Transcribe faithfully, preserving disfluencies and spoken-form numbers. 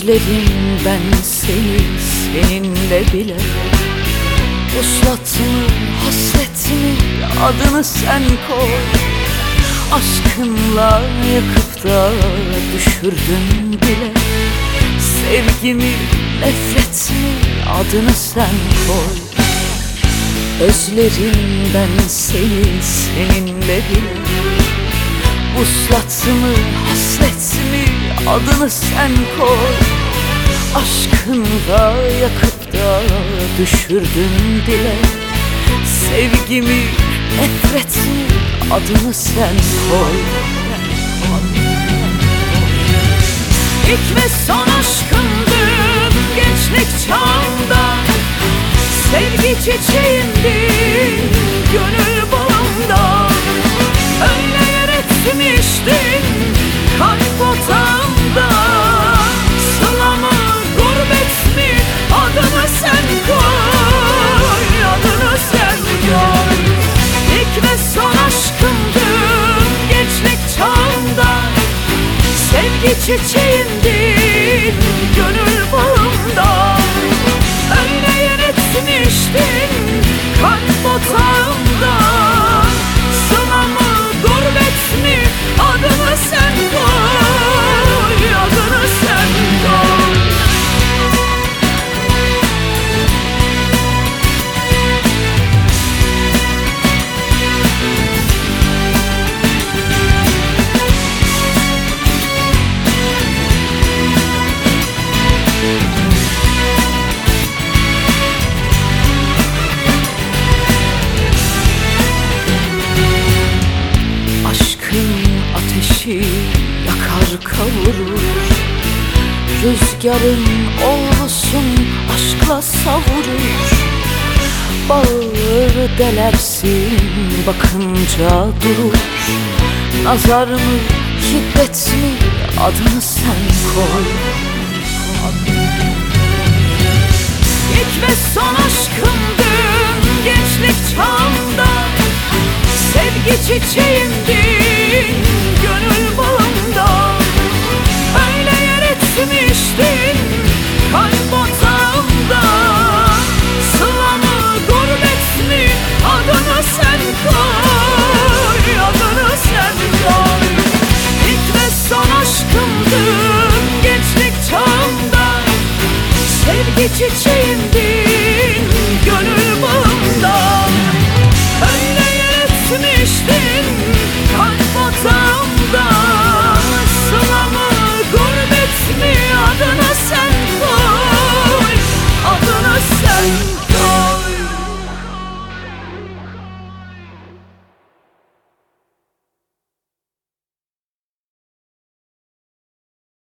Özledim ben seni, seninle bile. Uslat mı, hasret mi, adını sen koy. Aşkınla yakıp da düşürdün bile. Sevgimi, nefret mi, adını sen koy. Özlerim ben seni, seninle bile. Uslat mı, hasret mi, adını sen koy. Aşkınla yakıp da düşürdün dile. Sevgimi, nefret mi, adını sen koy. İlk ve son aşkımdın gençlik çağımda. Sevgi çiçeğimdin gönül bağımda. Öyle yer etmiştin kalp otağımda. Sıla mı, gurbet mi, adını sen koy. Adını sen koy. İlk ve son aşkımdın gençlik çağımda. Sevgi çiçeğimdin gönül bağımda. Öyle yer etmiştin kalp otağımda. Sıla mı, gurbet mi, adını sen koy. Adını sen koy. Ateşi yakar kavurur. Rüzgarın olsun aşkla savurur. Bağır delersin bakınca durur. Nazar mı, şiddet mi, adını sen koy. İlk ve son aşkımdın gençlik çağımda. Sevgi çiçeğimdin